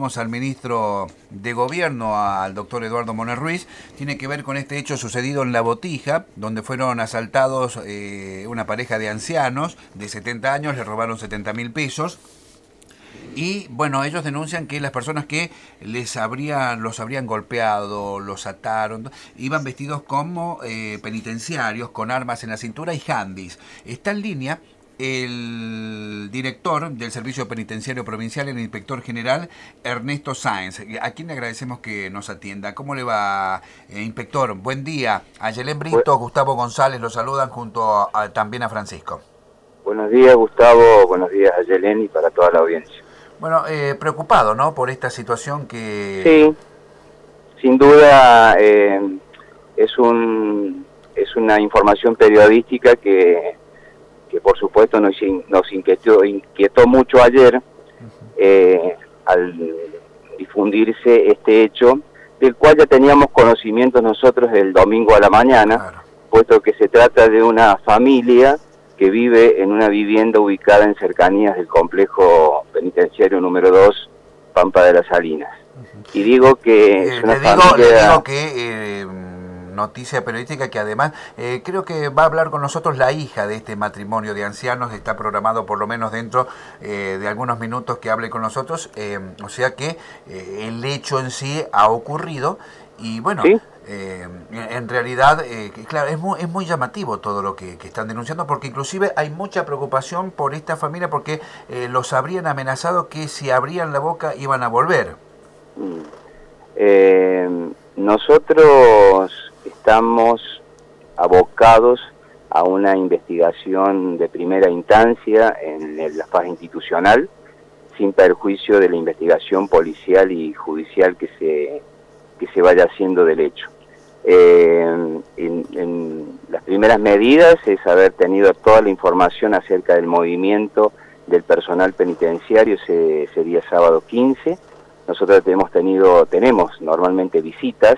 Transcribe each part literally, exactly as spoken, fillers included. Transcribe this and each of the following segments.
Al ministro de Gobierno, al doctor Eduardo Moner Ruiz, tiene que ver con este hecho sucedido en La Botija, donde fueron asaltados eh, una pareja de ancianos de setenta años, le robaron setenta mil pesos. Y bueno, ellos denuncian que las personas que les habrían, los habrían golpeado, los ataron, iban vestidos como eh, penitenciarios, con armas en la cintura y handys. Está en línea el director del Servicio Penitenciario Provincial, el inspector general Ernesto Sáenz, a quien le agradecemos que nos atienda. ¿Cómo le va, eh, inspector? Buen día. A Yelén Brito, Gustavo González lo saludan junto a, a, también a Francisco. Buenos días, Gustavo. Buenos días a Yelén y para toda la audiencia. Bueno, eh, preocupado, ¿no?, por esta situación que... Sí, sin duda eh, es un es una información periodística que, que por supuesto nos, nos inquietó, inquietó mucho ayer eh, al difundirse este hecho, del cual ya teníamos conocimiento nosotros el domingo a la mañana, claro, puesto que se trata de una familia que vive en una vivienda ubicada en cercanías del complejo penitenciario número dos, Pampa de las Salinas. Uh-huh. Y digo que eh, es una le digo, familia... le digo que eh, noticia periodística que además eh, creo que va a hablar con nosotros la hija de este matrimonio de ancianos. Está programado por lo menos dentro eh, de algunos minutos que hable con nosotros, eh, o sea que eh, el hecho en sí ha ocurrido y bueno... ¿Sí? Eh, en realidad, eh, claro, es muy, es muy llamativo todo lo que, que están denunciando, porque inclusive hay mucha preocupación por esta familia, porque eh, los habrían amenazado que si abrían la boca iban a volver. Eh, nosotros estamos abocados a una investigación de primera instancia en la fase institucional, sin perjuicio de la investigación policial y judicial que se, que se vaya haciendo del hecho. Eh, en, en las primeras medidas es haber tenido toda la información acerca del movimiento del personal penitenciario ese, ese día sábado quince. Nosotros hemos tenido, tenemos normalmente visitas,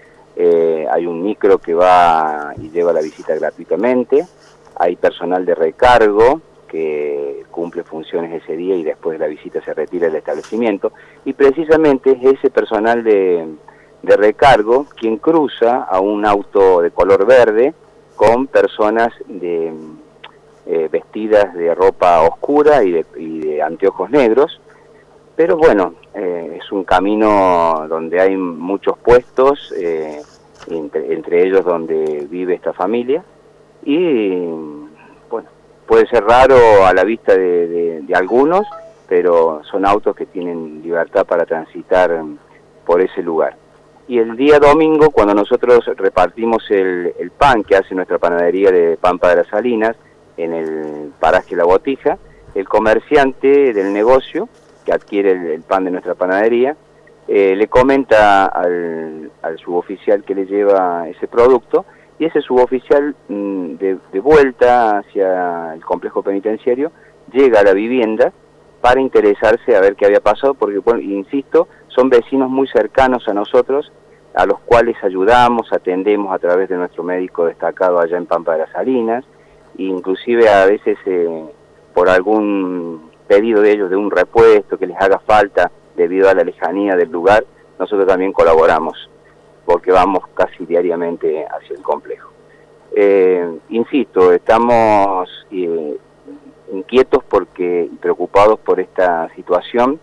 eh, hay un micro que va y lleva la visita gratuitamente, hay personal de recargo que cumple funciones ese día y después de la visita se retira del establecimiento, y precisamente es ese personal de de recargo quien cruza a un auto de color verde con personas de, eh, vestidas de ropa oscura y de, y de anteojos negros, pero bueno, eh, es un camino donde hay muchos puestos, eh, entre, entre ellos donde vive esta familia, y bueno, puede ser raro a la vista de, de, de algunos, pero son autos que tienen libertad para transitar por ese lugar. Y el día domingo, cuando nosotros repartimos el, el pan que hace nuestra panadería de Pampa de las Salinas, en el paraje La Botija, el comerciante del negocio, que adquiere el, el pan de nuestra panadería, eh, le comenta al, al suboficial que le lleva ese producto, y ese suboficial mmm, de, de vuelta hacia el complejo penitenciario, llega a la vivienda para interesarse a ver qué había pasado, porque, bueno, insisto, son vecinos muy cercanos a nosotros, a los cuales ayudamos, atendemos a través de nuestro médico destacado allá en Pampa de las Salinas, e inclusive a veces eh, por algún pedido de ellos de un repuesto que les haga falta debido a la lejanía del lugar, nosotros también colaboramos, porque vamos casi diariamente hacia el complejo. Eh, insisto, estamos eh, inquietos porque preocupados por esta situación,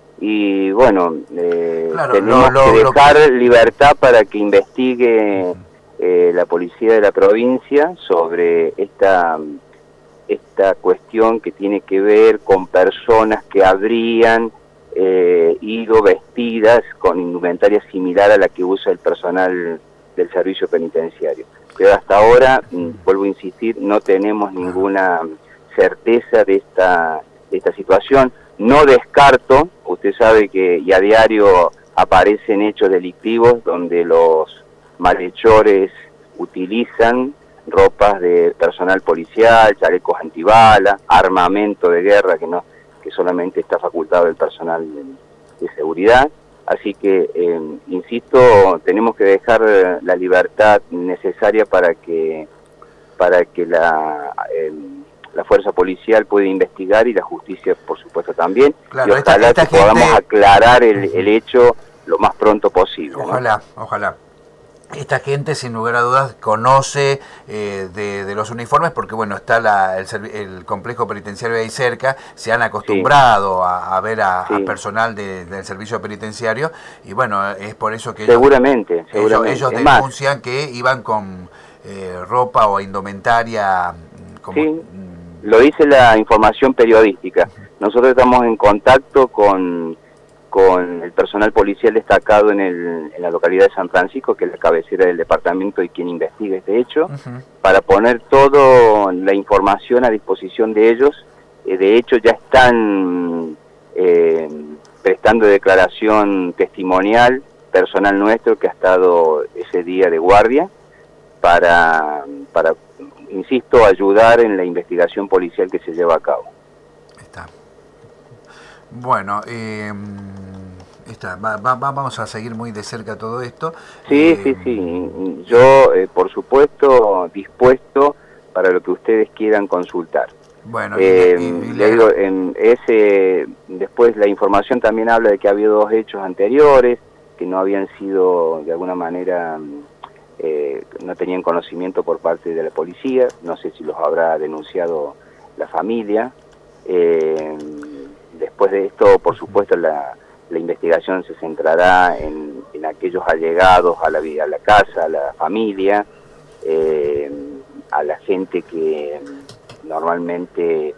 y bueno, eh, claro, tenemos lo, lo, que dejar lo que... libertad para que investigue eh, la policía de la provincia sobre esta, esta cuestión que tiene que ver con personas que habrían eh, ido vestidas con indumentaria similar a la que usa el personal del servicio penitenciario. Pero hasta ahora, vuelvo a insistir, no tenemos ninguna certeza de esta, de esta situación. No descarto, usted sabe que y a diario aparecen hechos delictivos donde los malhechores utilizan ropas de personal policial, chalecos antibalas, armamento de guerra que no que solamente está facultado el personal de, de seguridad. Así que, eh, insisto, tenemos que dejar la libertad necesaria para que para que la... Eh, la fuerza policial puede investigar y la justicia, por supuesto, también. Claro, y ojalá esta, esta que gente... podamos aclarar el, el hecho lo más pronto posible. Ojalá, ¿no? ojalá. Esta gente, sin lugar a dudas, conoce eh, de, de los uniformes porque, bueno, está la, el, el complejo penitenciario ahí cerca, se han acostumbrado sí. a, a ver a, sí. a personal de, del servicio penitenciario y, bueno, es por eso que seguramente, ellos, seguramente. ellos, ellos denuncian más, que iban con eh, ropa o indumentaria como... Sí, lo dice la información periodística. Nosotros estamos en contacto con... con el personal policial destacado en, el, en la localidad de San Francisco, que es la cabecera del departamento y quien investiga este hecho, uh-huh. para poner toda la información a disposición de ellos. Eh, de hecho, ya están eh, prestando declaración testimonial personal nuestro que ha estado ese día de guardia para, para insisto, ayudar en la investigación policial que se lleva a cabo. Está. Bueno, eh, está, va, va, vamos a seguir muy de cerca todo esto. Sí, eh, sí, sí. Yo, eh, por supuesto, dispuesto para lo que ustedes quieran consultar. Bueno, eh, y, y, y le digo, en ese, después la información también habla de que ha habido dos hechos anteriores que no habían sido, de alguna manera, eh, no tenían conocimiento por parte de la policía. No sé si los habrá denunciado la familia. Eh, Después de esto, por supuesto, la, la investigación se centrará en, en aquellos allegados a la vida, a la casa, a la familia, eh, a la gente que normalmente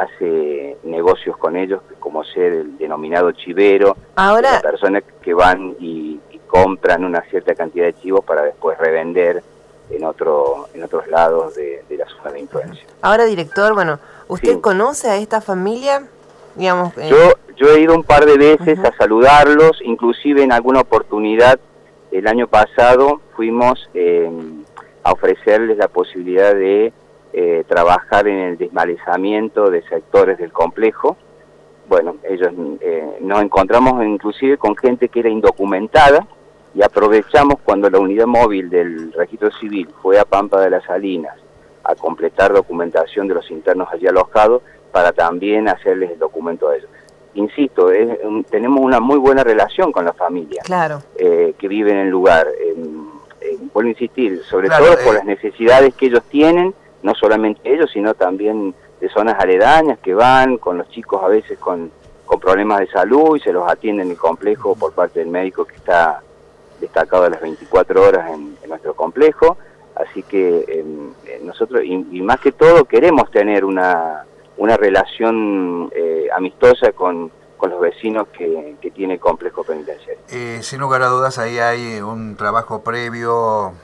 hace negocios con ellos, como ser el denominado chivero, ahora las personas que van y, y compran una cierta cantidad de chivos para después revender en otro en otros lados de, de la zona de influencia. Ahora, director, bueno, ¿usted sí. conoce a esta familia? Digamos, eh... Yo yo he ido un par de veces uh-huh. a saludarlos, inclusive en alguna oportunidad el año pasado fuimos eh, a ofrecerles la posibilidad de eh, trabajar en el desmalezamiento de sectores del complejo. Bueno, ellos eh, nos encontramos inclusive con gente que era indocumentada y aprovechamos cuando la unidad móvil del registro civil fue a Pampa de las Salinas a completar documentación de los internos allí alojados para también hacerles el documento a ellos. Insisto, es, um, tenemos una muy buena relación con la familia claro. eh, que vive en el lugar. Eh, eh, vuelvo a insistir, sobre claro, todo eh... por las necesidades que ellos tienen, no solamente ellos, sino también de zonas aledañas que van con los chicos a veces con, con problemas de salud y se los atiende en el complejo por parte del médico que está destacado a las veinticuatro horas en, en nuestro complejo. Así que eh, nosotros, y, y más que todo, queremos tener una... una relación eh, amistosa con, con los vecinos que, que tiene el complejo penitenciario. Eh, sin lugar a dudas, ahí hay un trabajo previo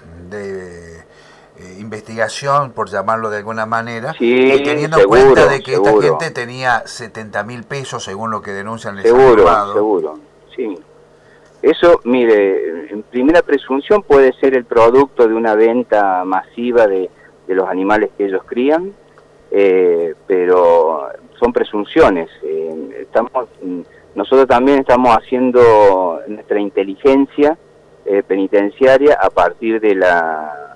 de eh, investigación, por llamarlo de alguna manera, sí, y teniendo seguro, en cuenta de que seguro. esta gente tenía setenta mil pesos, según lo que denuncian, les seguro, han robado. Seguro, sí. Eso, mire, en primera presunción puede ser el producto de una venta masiva de, de los animales que ellos crían, Eh, pero son presunciones. Eh, estamos, nosotros también estamos haciendo nuestra inteligencia eh, penitenciaria a partir de la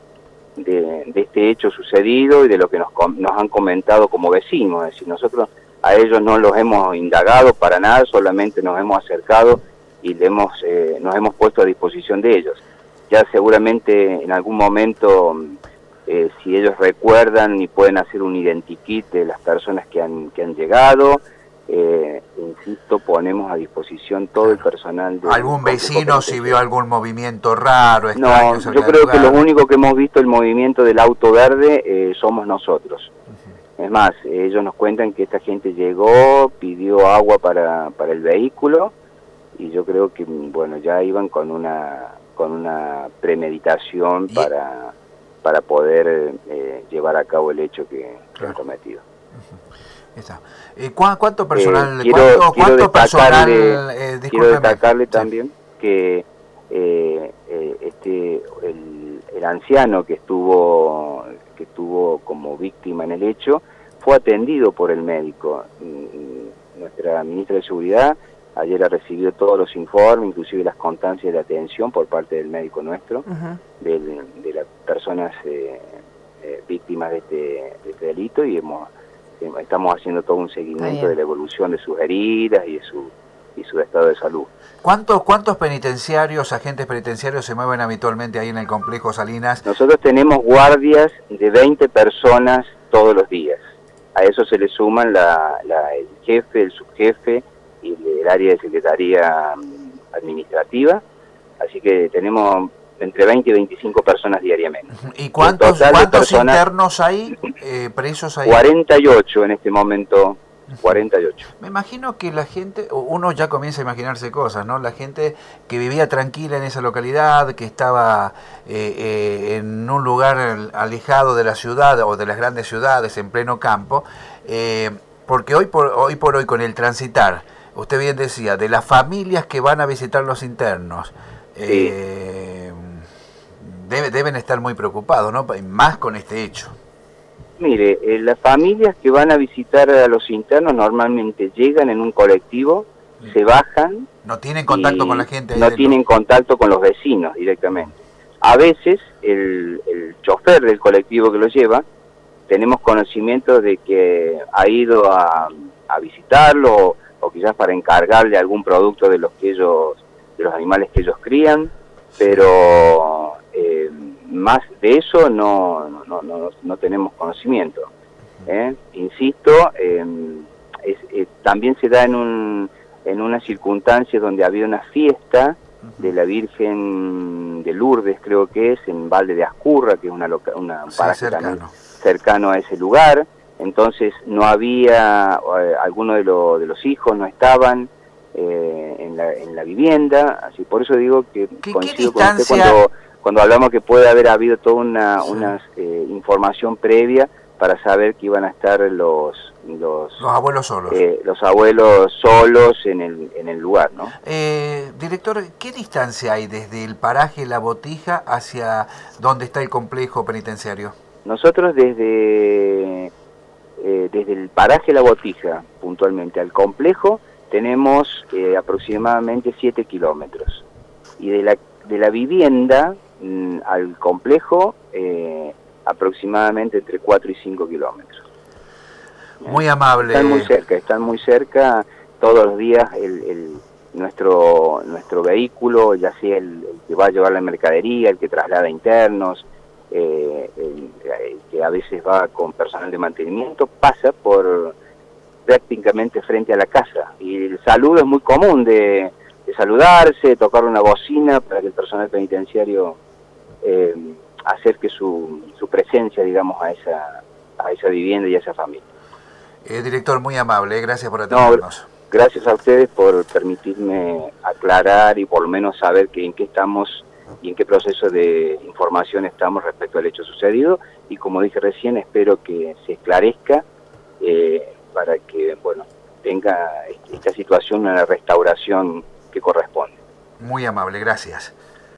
de, de este hecho sucedido y de lo que nos, nos han comentado como vecinos. Es decir, nosotros a ellos no los hemos indagado para nada, solamente nos hemos acercado y le hemos, eh, nos hemos puesto a disposición de ellos. Ya seguramente en algún momento Eh, si ellos recuerdan y pueden hacer un identikit de las personas que han que han llegado, eh, insisto, ponemos a disposición todo el personal. De ¿Algún vecino si vio algún movimiento raro, extraño? No, yo creo que lo único que hemos visto el movimiento del auto verde eh, somos nosotros. Uh-huh. Es más, ellos nos cuentan que esta gente llegó, pidió agua para, para el vehículo y yo creo que, bueno, ya iban con una, con una premeditación ¿Y? para... para poder eh, llevar a cabo el hecho que, que claro. han cometido. Uh-huh. Está. Eh, ¿cu ¿Cuánto personal? Eh, quiero, ¿Cuánto, quiero cuánto personal? Eh, quiero destacarle sí. también que eh, eh, este el, el anciano que estuvo que estuvo como víctima en el hecho fue atendido por el médico. Nuestra ministra de Seguridad ayer ha recibido todos los informes, inclusive las constancias de atención por parte del médico nuestro, uh-huh. de, de las personas eh, eh, víctimas de este, de este delito, y hemos estamos haciendo todo un seguimiento de la evolución de sus heridas y de su, y su estado de salud. ¿Cuántos, ¿Cuántos penitenciarios, agentes penitenciarios se mueven habitualmente ahí en el complejo Salinas? Nosotros tenemos guardias de veinte personas todos los días. A eso se le suman la, la, el jefe, el subjefe y el área de secretaría administrativa. Así que tenemos entre veinte y veinticinco personas diariamente. ¿Y cuántos, ¿cuántos personas, internos hay, eh, presos ahí? cuarenta y ocho en este momento. cuarenta y ocho. Me imagino que la gente, uno ya comienza a imaginarse cosas, ¿no? La gente que vivía tranquila en esa localidad, que estaba eh, eh, en un lugar alejado de la ciudad o de las grandes ciudades, en pleno campo, eh, porque hoy por, hoy por hoy con el transitar, usted bien decía, de las familias que van a visitar los internos, eh, sí. debe, deben estar muy preocupados, ¿no? Más con este hecho. Mire, eh, las familias que van a visitar a los internos normalmente llegan en un colectivo, mm. se bajan... No tienen contacto con la gente. Ahí no tienen lo... contacto con los vecinos directamente. A veces el, el chofer del colectivo que los lleva, tenemos conocimiento de que ha ido a, a visitarlo o, o quizás para encargarle algún producto de los que ellos, de los animales que ellos crían, pero... Eh, más de eso no no, no, no tenemos conocimiento. ¿eh? Insisto, eh, es, eh, también se da en un en una circunstancia donde había una fiesta de la Virgen de Lourdes, creo que es, en Valde de Ascurra, que es una, loca, una sí, paraje cercano. cercano a ese lugar. Entonces no había, eh, algunos de, lo, de los hijos no estaban eh, en, la, en la vivienda, así por eso digo que ¿Qué, coincido qué con usted cuando... Cuando hablamos que puede haber habido toda una, sí. una eh, información previa para saber que iban a estar los los, los abuelos solos eh, los abuelos solos en el en el lugar, ¿no? Eh, director, ¿qué distancia hay desde el paraje La Botija hacia donde está el complejo penitenciario? Nosotros desde eh, desde el paraje La Botija puntualmente al complejo tenemos eh, aproximadamente siete kilómetros y de la de la vivienda al complejo eh, aproximadamente entre cuatro y cinco kilómetros. Muy amable. Están muy cerca, están muy cerca todos los días el, el, nuestro nuestro vehículo, ya sea el, el que va a llevar la mercadería, el que traslada internos, eh, el, el que a veces va con personal de mantenimiento, pasa por prácticamente frente a la casa. Y el saludo es muy común de, de saludarse, tocar una bocina para que el personal penitenciario Eh, acerque su, su presencia, digamos, a esa a esa vivienda y a esa familia. Eh, director, muy amable, gracias por atendernos. No, gracias a ustedes por permitirme aclarar y por lo menos saber que en qué estamos y en qué proceso de información estamos respecto al hecho sucedido, y como dije recién, espero que se esclarezca eh, para que, bueno, tenga esta situación una restauración que corresponde. Muy amable, gracias.